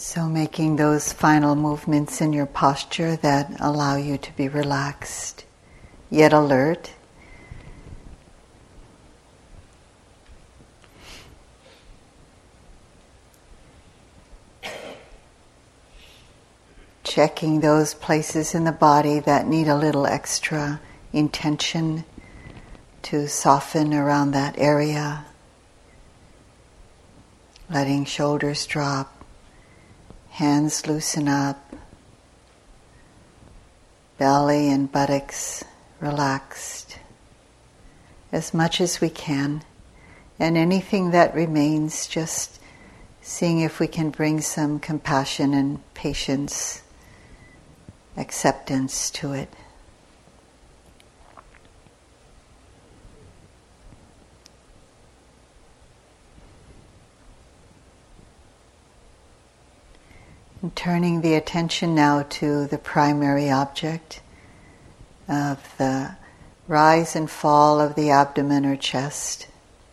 So making those final movements in your posture that allow you to be relaxed, yet alert. Checking those places in the body that need a little extra intention to soften around that area. Letting shoulders drop, hands loosen up, belly and buttocks relaxed as much as we can, and anything that remains, just seeing if we can bring some compassion and patience, acceptance to it. And turning the attention now to the primary object of the rise and fall of the abdomen or chest.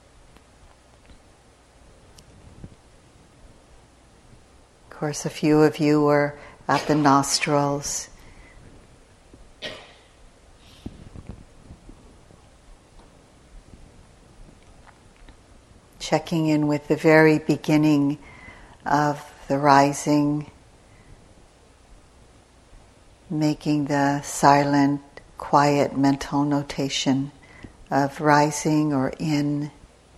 Of course, a few of you were at the nostrils. Checking in with the very beginning of the rising, making the silent, quiet mental notation of rising or in,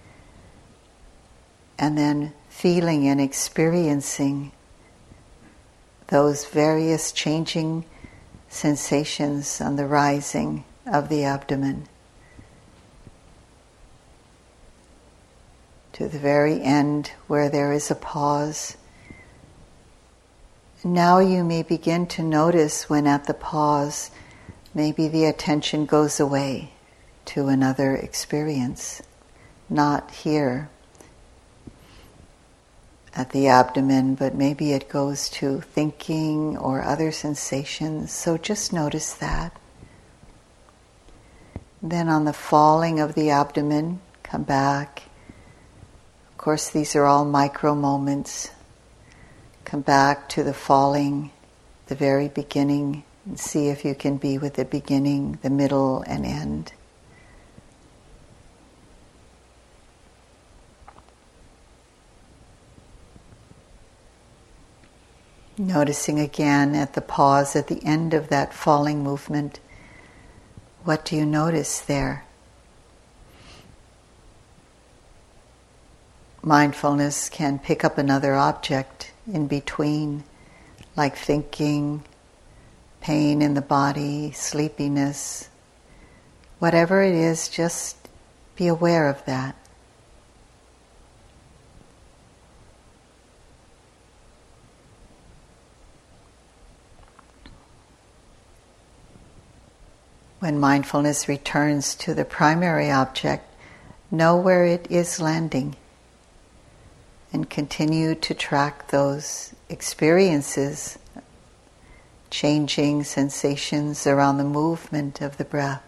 and then feeling and experiencing those various changing sensations on the rising of the abdomen to the very end where there is a pause. Now you may begin to notice when at the pause maybe the attention goes away to another experience, not here at the abdomen, but maybe it goes to thinking or other sensations. So just notice that. Then on the falling of the abdomen, come back. Of course, these are all micro moments. Come back to the falling, the very beginning, and see if you can be with the beginning, the middle, and end. Noticing again at the pause at the end of that falling movement, what do you notice there? Mindfulness can pick up another object in between, like thinking, pain in the body, sleepiness. Whatever it is, just be aware of that. When mindfulness returns to the primary object, know where it is landing and continue to track those experiences, changing sensations around the movement of the breath.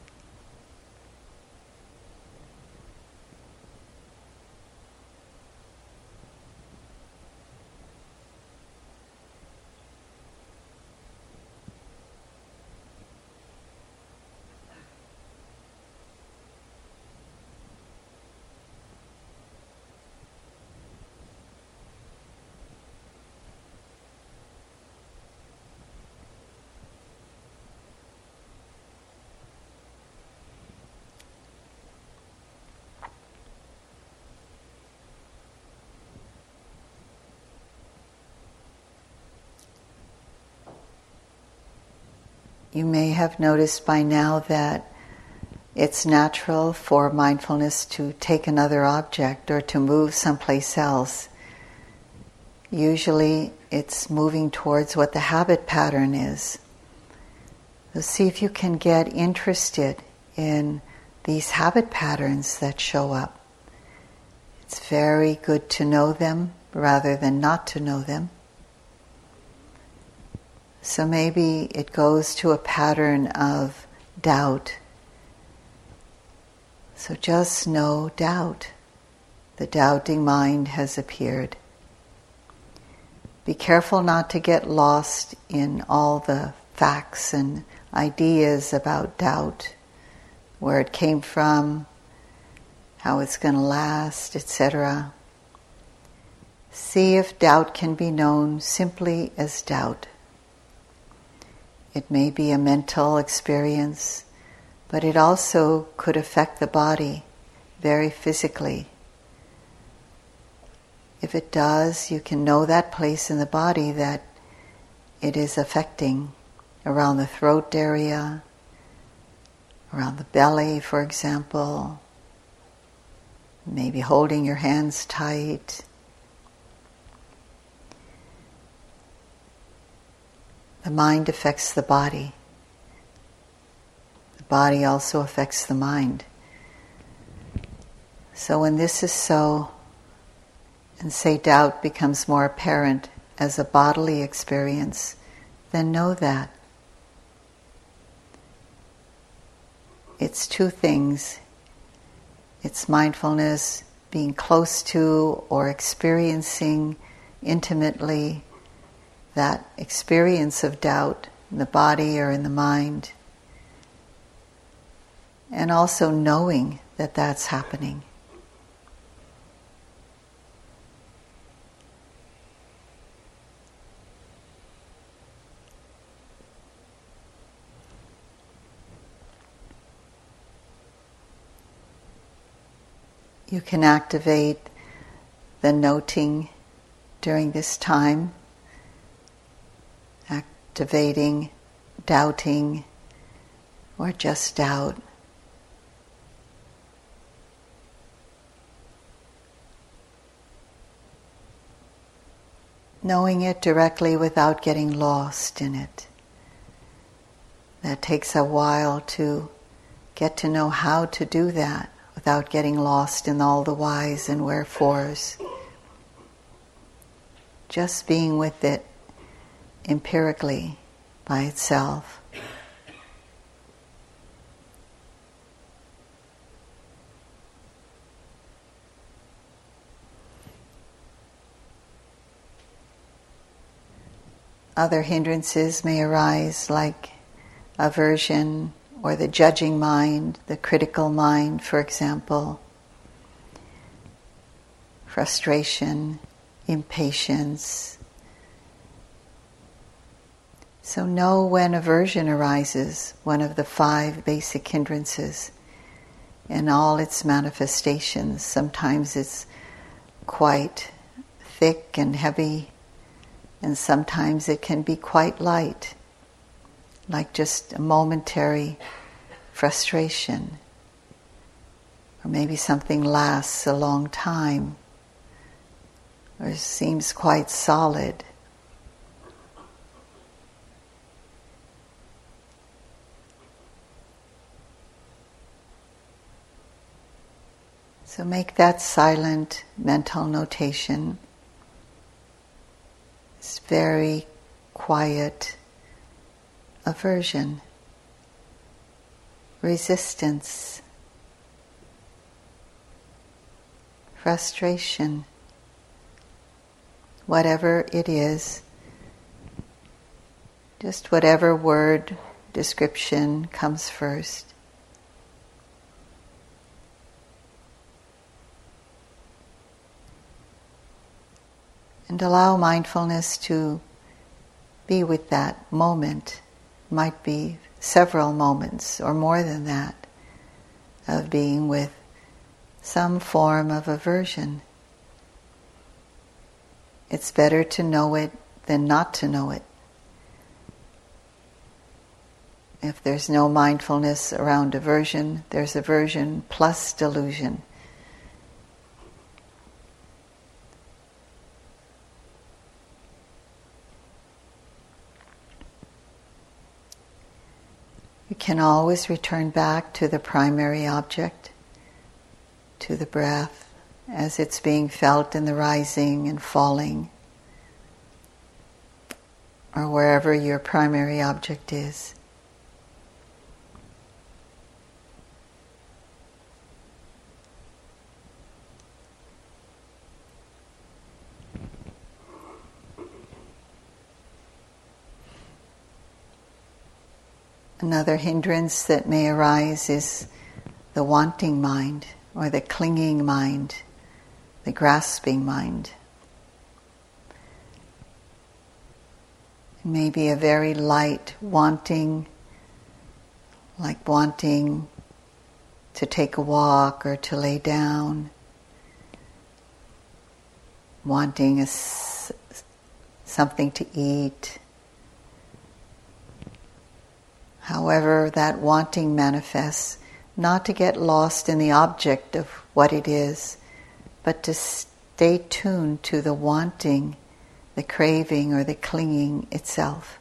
You may have noticed by now that it's natural for mindfulness to take another object or to move someplace else. Usually it's moving towards what the habit pattern is. So see if you can get interested in these habit patterns that show up. It's very good to know them rather than not to know them. So maybe it goes to a pattern of doubt. So just know doubt. The doubting mind has appeared. Be careful not to get lost in all the facts and ideas about doubt, where it came from, how it's going to last, etc. See if doubt can be known simply as doubt. It may be a mental experience, but it also could affect the body very physically. If it does, you can know that place in the body that it is affecting, around the throat area, around the belly, for example, maybe holding your hands tight. The mind affects the body. The body also affects the mind. So when this is so, and say doubt becomes more apparent as a bodily experience, then know that. It's two things. It's mindfulness, being close to or experiencing intimately that experience of doubt in the body or in the mind, and also knowing that that's happening. You can activate the noting during this time, activating, doubting, or just doubt. Knowing it directly without getting lost in it. That takes a while to get to know how to do that without getting lost in all the whys and wherefores. Just being with it empirically by itself. Other hindrances may arise, like aversion or the judging mind, the critical mind, for example, frustration, impatience. So know when aversion arises, one of the 5 basic hindrances, in all its manifestations. Sometimes it's quite thick and heavy, and sometimes it can be quite light, like just a momentary frustration. Or maybe something lasts a long time, or seems quite solid. So make that silent mental notation. It's very quiet aversion, resistance, frustration, whatever it is, just whatever word, description comes first. And allow mindfulness to be with that moment. Might be several moments or more than that of being with some form of aversion. It's better to know it than not to know it. If there's no mindfulness around aversion, there's aversion plus delusion. You can always return back to the primary object, to the breath, as it's being felt in the rising and falling, or wherever your primary object is. Another hindrance that may arise is the wanting mind, or the clinging mind, the grasping mind. It may be a very light wanting, like wanting to take a walk or to lay down, wanting something to eat. However that wanting manifests, not to get lost in the object of what it is, but to stay tuned to the wanting, the craving or the clinging itself.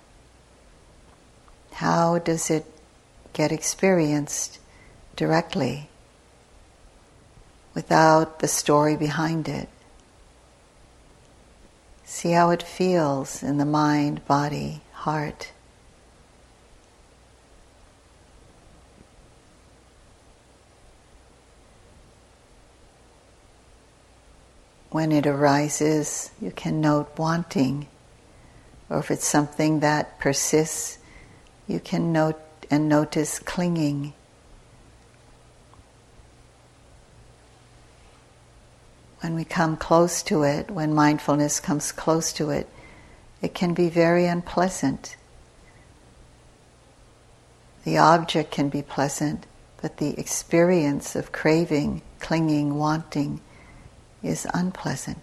How does it get experienced directly, without the story behind it? See how it feels in the mind, body, heart. When it arises, you can note wanting, or if it's something that persists, you can note and notice clinging. When we come close to it, when mindfulness comes close to it, it can be very unpleasant. The object can be pleasant, but the experience of craving, clinging, wanting is unpleasant.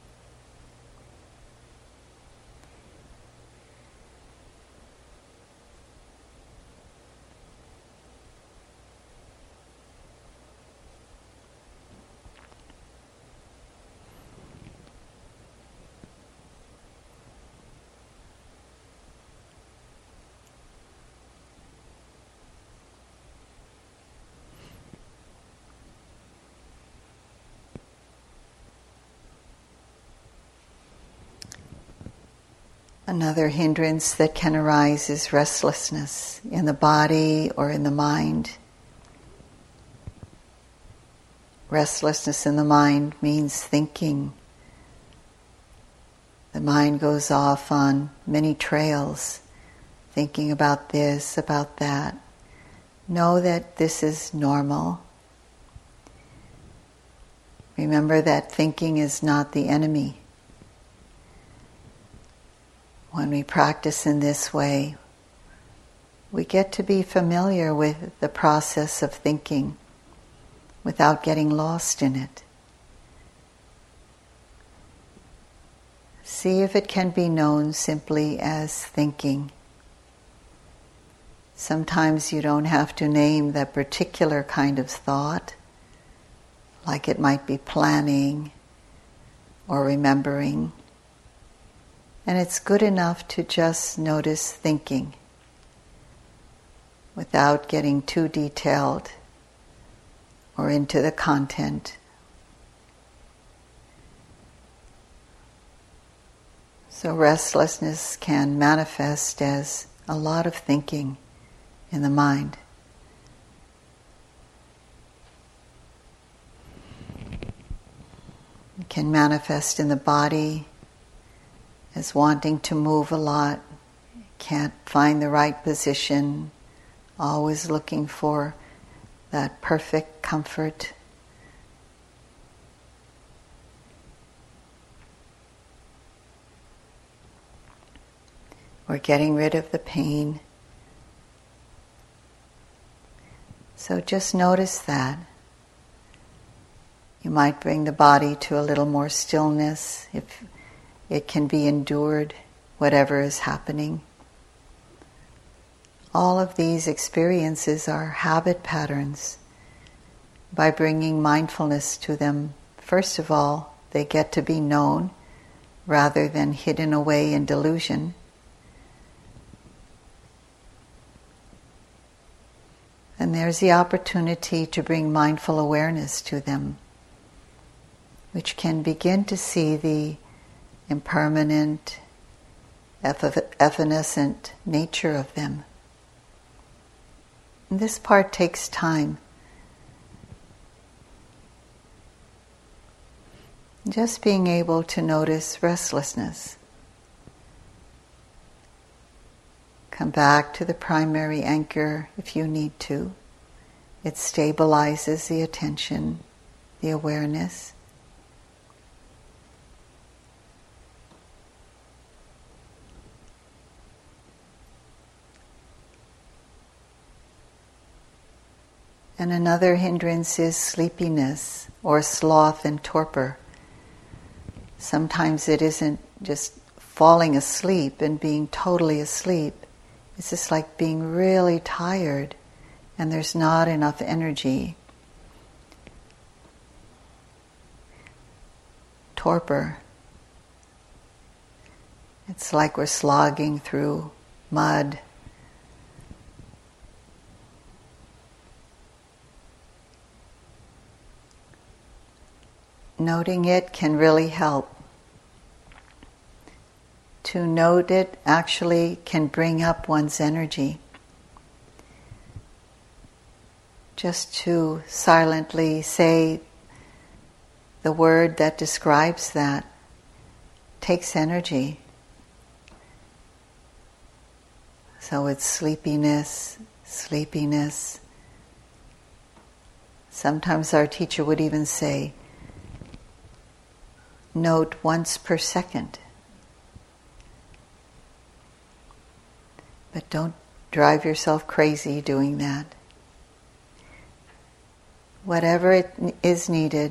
Another hindrance that can arise is restlessness in the body or in the mind. Restlessness in the mind means thinking. The mind goes off on many trails, thinking about this, about that. Know that this is normal. Remember that thinking is not the enemy. When we practice in this way, we get to be familiar with the process of thinking without getting lost in it. See if it can be known simply as thinking. Sometimes you don't have to name that particular kind of thought, like it might be planning or remembering. And it's good enough to just notice thinking without getting too detailed or into the content. So restlessness can manifest as a lot of thinking in the mind. It can manifest in the body as wanting to move a lot, can't find the right position, always looking for that perfect comfort. Or getting rid of the pain. So just notice that. You might bring the body to a little more stillness if it can be endured, whatever is happening. All of these experiences are habit patterns. By bringing mindfulness to them, first of all, they get to be known rather than hidden away in delusion. And there's the opportunity to bring mindful awareness to them, which can begin to see the impermanent, evanescent nature of them. And this part takes time. Just being able to notice restlessness, Come back to the primary anchor if you need to. It stabilizes the attention, the awareness. And another hindrance is sleepiness or sloth and torpor. Sometimes it isn't just falling asleep and being totally asleep. It's just like being really tired and there's not enough energy. Torpor. It's like we're slogging through mud. Noting it can really help. To note it actually can bring up one's energy. Just to silently say the word that describes that takes energy. So it's sleepiness, sleepiness. Sometimes our teacher would even say, note once per second. But don't drive yourself crazy doing that. Whatever it is needed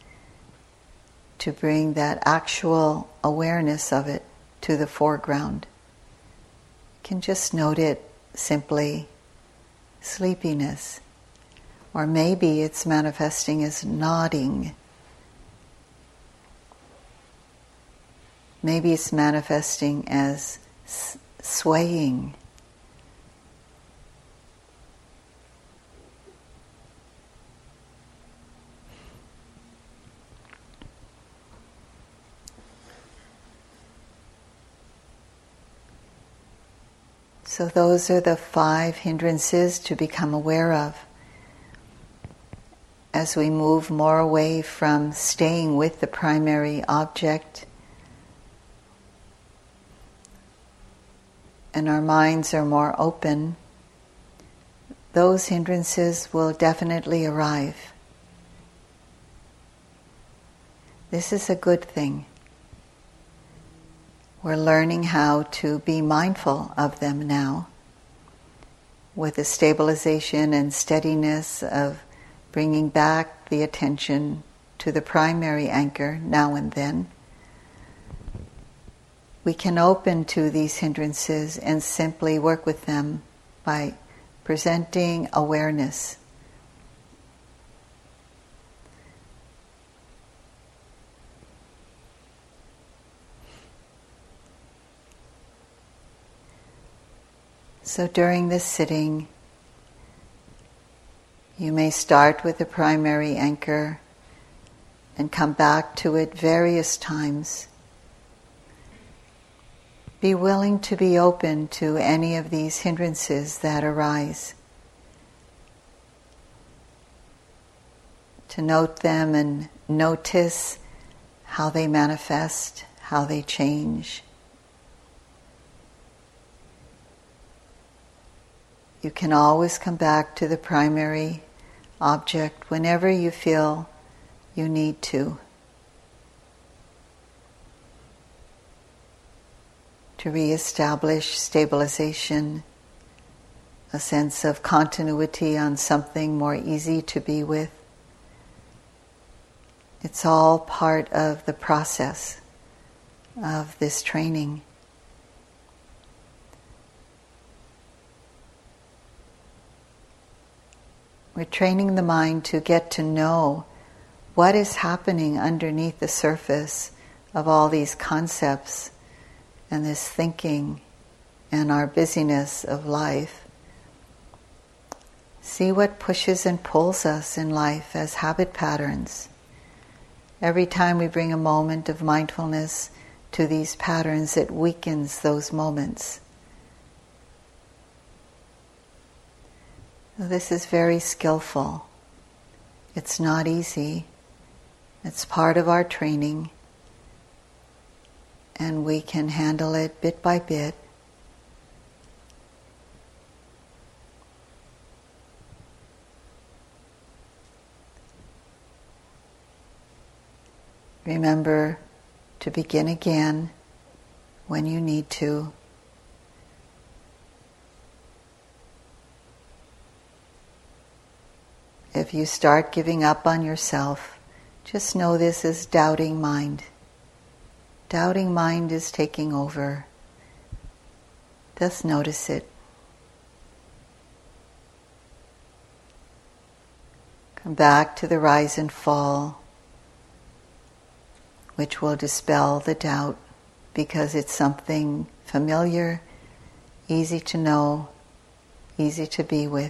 to bring that actual awareness of it to the foreground. You can just note it simply, sleepiness. Or maybe it's manifesting as nodding. Maybe it's manifesting as swaying. So those are the 5 hindrances to become aware of. As we move more away from staying with the primary object, and our minds are more open, those hindrances will definitely arrive. This is a good thing. We're learning how to be mindful of them now, with the stabilization and steadiness of bringing back the attention to the primary anchor now and then. We can open to these hindrances and simply work with them by presenting awareness. So during this sitting, you may start with the primary anchor and come back to it various times. Be willing to be open to any of these hindrances that arise. To note them and notice how they manifest, how they change. You can always come back to the primary object whenever you feel you need to reestablish stabilization, a sense of continuity on something more easy to be with. It's all part of the process of this training. We're training the mind to get to know what is happening underneath the surface of all these concepts and this thinking and our busyness of life. See what pushes and pulls us in life as habit patterns. Every time we bring a moment of mindfulness to these patterns, it weakens those moments. This is very skillful. It's not easy. It's part of our training. And we can handle it bit by bit. Remember to begin again when you need to. If you start giving up on yourself, just know this is doubting mind. Doubting mind is taking over. Just notice it. Come back to the rise and fall, which will dispel the doubt because it's something familiar, easy to know, easy to be with.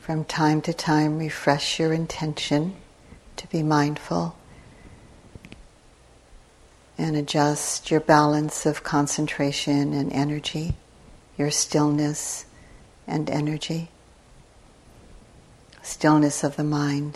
From time to time, refresh your intention to be mindful and adjust your balance of concentration and energy, your stillness and energy, stillness of the mind.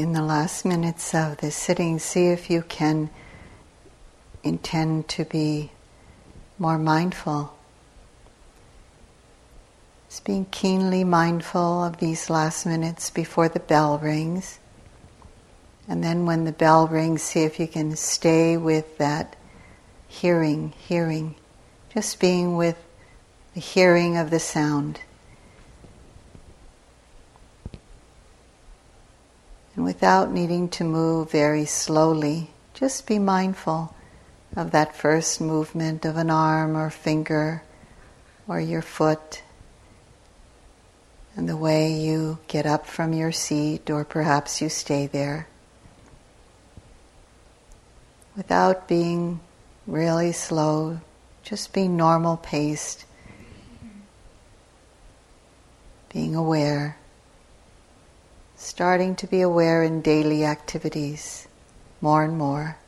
in the last minutes of this sitting, see if you can intend to be more mindful. Just being keenly mindful of these last minutes before the bell rings. And then when the bell rings, see if you can stay with that hearing, just being with the hearing of the sound. And without needing to move very slowly, just be mindful of that first movement of an arm or finger or your foot, and the way you get up from your seat, or perhaps you stay there. Without being really slow, just be normal paced, being aware, starting to be aware in daily activities more and more.